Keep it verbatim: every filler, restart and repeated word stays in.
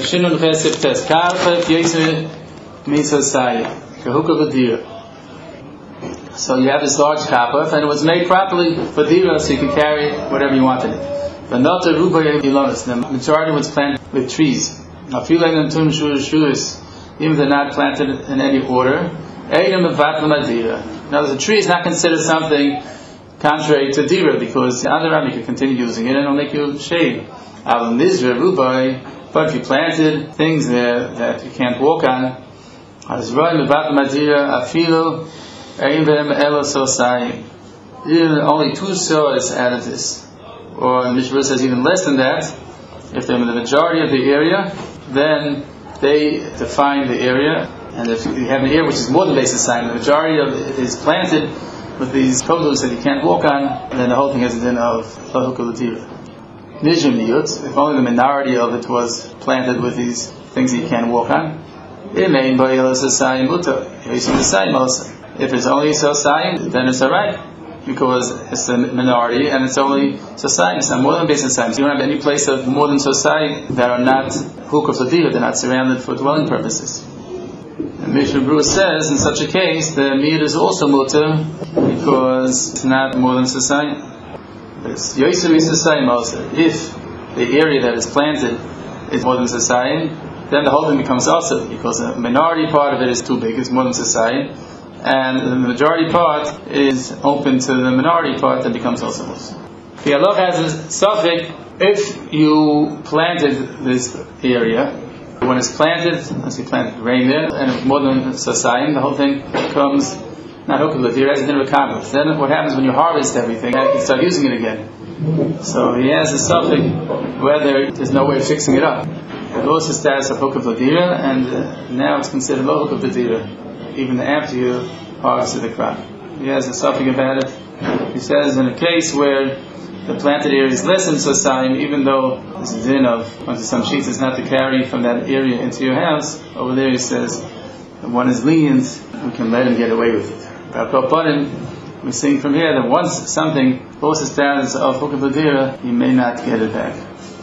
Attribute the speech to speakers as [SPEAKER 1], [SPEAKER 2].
[SPEAKER 1] Shinun Chesed Tes Karcha Yisne Misa Sai Kehukah V'Dira. So you have this large kappa, and it was made properly for dira, so you could carry whatever you wanted it. But not the ruba yilonis. The majority was planted with trees. Now, if you like them tun shur shuris, even if they're not planted in any order, eidem mevatlam adira. Now, the tree is not considered something contrary to dira, because the other you can continue using it and it'll make you shade. Al nizra rubai. But if you planted things there that you can't walk on, azroi mevatlam adira afilu. Only two saws added this, or the Mishnah says even less than that. If they're in the majority of the area, then they define the area. And if you have an area which is more than basic sign, the majority of it is planted with these produce that you can't walk on, then the whole thing has a din of lahukah l'tira. Nijim niyut, if only the minority of it was planted with these things that you can't walk on, it may be sayim muta. If it's only sosayim, then it's alright, because it's the minority and it's only sosayim. It's not more than basic sosayim. So you don't have any place of more than sosayim that are not hukah l'tira, they're not surrounded for dwelling purposes. And Mishnah Berurah says, in such a case, the meat is also mutter because it's not more than sosayim. It's yoiseri sosayim also. If the area that is planted is more than sosayim, then the whole thing becomes also, because the minority part of it is too big, it's more than sosayim, and the majority part is open to the minority part that becomes also mutter. The Allah has a suffix, if you planted this area, when it's planted, as you planted grain there, and more than sosayim, the whole thing becomes not hukah l'tira, as a din of a Then what happens when you harvest everything, you can start using it again. So he has a suffix whether there's no way of fixing it up. It lost the status of hukah l'tira, and uh, now it's considered low hukah l'tira, even after you harvested the crop. He has a suffix about it. He says in a case where the planted area is less than sosayim, even though there's a din of, onto some sheets, is not to carry from that area into your house, over there he says, if one is lenient, we can let him get away with it. But we're seeing from here that once something lost the status of hukah l'tira, you may not get it back.